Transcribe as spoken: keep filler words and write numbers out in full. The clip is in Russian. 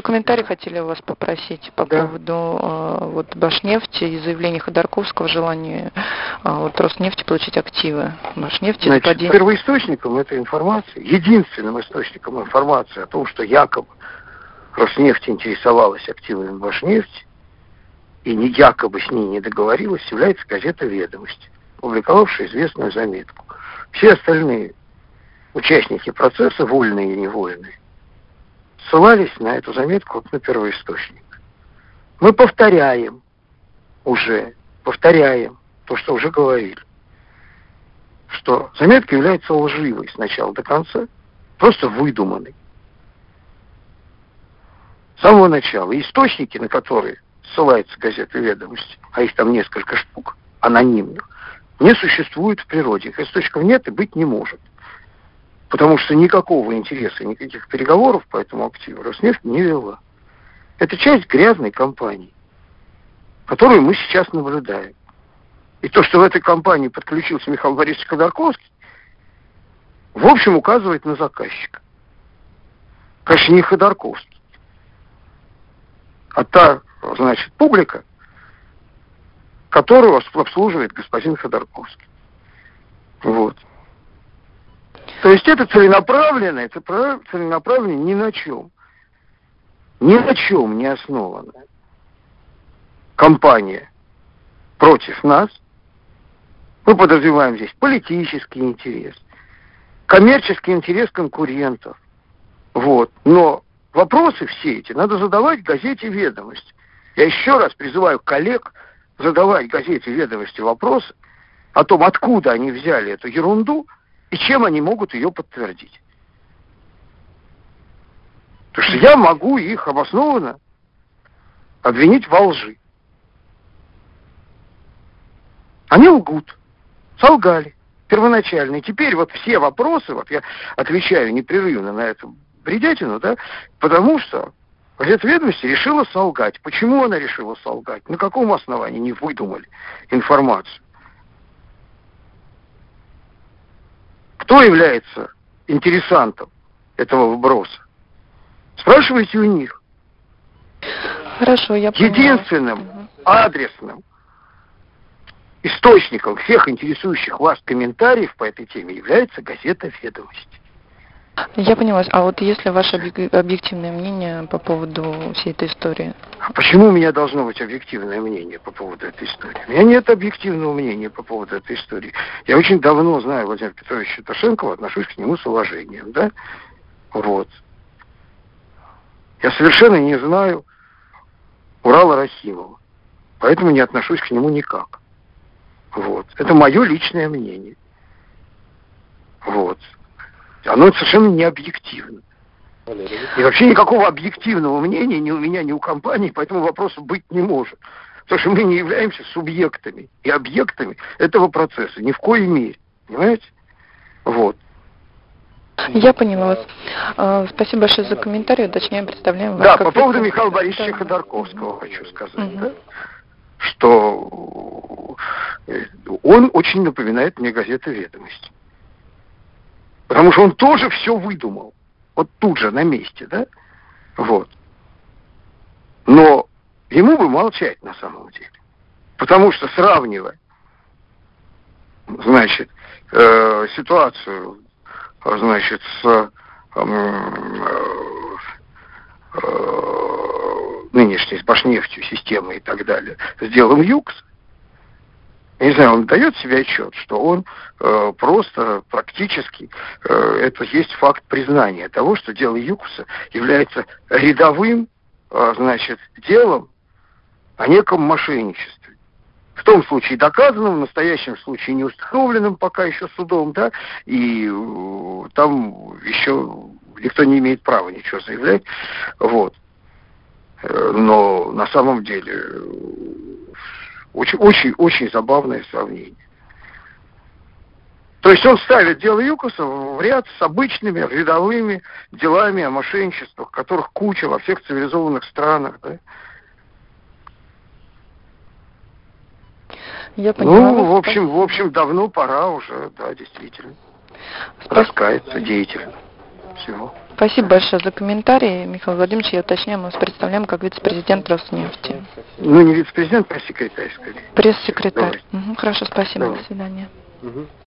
комментарий хотели у вас попросить по Да. поводу э, вот Башнефти и заявления Ходорковского, желания э, вот Роснефти получить активы Башнефти. Значит, Западение... первоисточником этой информации, единственным источником информации о том, что якобы Роснефть интересовалась активами Башнефти и не якобы с ней не договорилась, является газета «Ведомости», публиковавшая известную заметку. Все остальные участники процесса, вольные и невольные, ссылались на эту заметку как на первоисточник. Мы повторяем уже, повторяем то, что уже говорили, что заметка является лживой с начала до конца, просто выдуманной. С самого начала. Источники, на которые ссылается газета «Ведомости», а их там несколько штук, анонимных, не существует в природе. Их источников нет и быть не может. Потому что никакого интереса, никаких переговоров по этому активу Роснефть не вела. Это часть грязной кампании, которую мы сейчас наблюдаем. И то, что в этой кампании подключился Михаил Борисович Ходорковский, в общем, указывает на заказчика. Конечно, не Ходорковский, а та, значит, публика, которую обслуживает господин Ходорковский. Вот. То есть это целенаправленно, это целенаправленно ни на чем, ни на чем не основанная кампания против нас. Мы подразумеваем здесь политический интерес, коммерческий интерес конкурентов. Вот. Но вопросы все эти надо задавать газете «Ведомости». Я еще раз призываю коллег задавать газете «Ведомости» вопросы о том, откуда они взяли эту ерунду и чем они могут ее подтвердить. Потому что я могу их обоснованно обвинить во лжи. Они лгут, солгали первоначально. И теперь вот все вопросы, вот я отвечаю непрерывно на эту бредятину, да, потому что газета «Ведомости» решила солгать. Почему она решила солгать? На каком основании не выдумали информацию? Кто является интересантом этого вброса? Спрашивайте у них. Хорошо, я поняла. Единственным угу. адресным источником всех интересующих вас комментариев по этой теме является газета «Ведомости». Я поняла. А вот если ваше объективное мнение по поводу всей этой истории? А почему у меня должно быть объективное мнение по поводу этой истории? У меня нет объективного мнения по поводу этой истории. Я очень давно знаю Владимира Петровича Тошенкова, отношусь к нему с уважением, да? Вот. Я совершенно не знаю Урала Рахимова, поэтому не отношусь к нему никак. Вот. Это мое личное мнение. Вот. Оно совершенно не объективно. И вообще никакого объективного мнения ни у меня, ни у компании по этому вопросу быть не может. Потому что мы не являемся субъектами и объектами этого процесса. Ни в коей мере. Понимаете? Вот. Я поняла вас. Спасибо большое за комментарий. Уточняем, представляем вас. Да, по поводу Михаила Борисовича да. Ходорковского хочу сказать. Угу. Да? Что он очень напоминает мне газету «Ведомости». Потому что он тоже все выдумал. Вот тут же, на месте, да? Вот. Но ему бы молчать на самом деле. Потому что сравнивая, значит, э, ситуацию, значит, с э, э, нынешней, с Башнефтью, системой и так далее, с делом ЮКС, я не знаю, он дает себе отчет, что он э, просто практически, э, это есть факт признания того, что дело ЮКОСа является рядовым, э, значит, делом о неком мошенничестве. В том случае доказанным, в настоящем случае не установленным пока еще судом, да, и э, там еще никто не имеет права ничего заявлять, вот. Э, но на самом деле... Очень, очень, очень забавное сравнение. То есть он ставит дело ЮКОСа в ряд с обычными рядовыми делами о мошенничествах, которых куча во всех цивилизованных странах. Да? Я поняла, ну, в общем, в общем, давно пора уже, да, действительно, раскаяться деятельно. Всего. Спасибо большое за комментарий, Михаил Владимирович. Я уточняю, мы вас представляем как вице-президент Роснефти. Ну, не вице-президент, а секретарь, скорее. Пресс-секретарь. Давай. Угу, хорошо, спасибо, Давай. до свидания. Угу.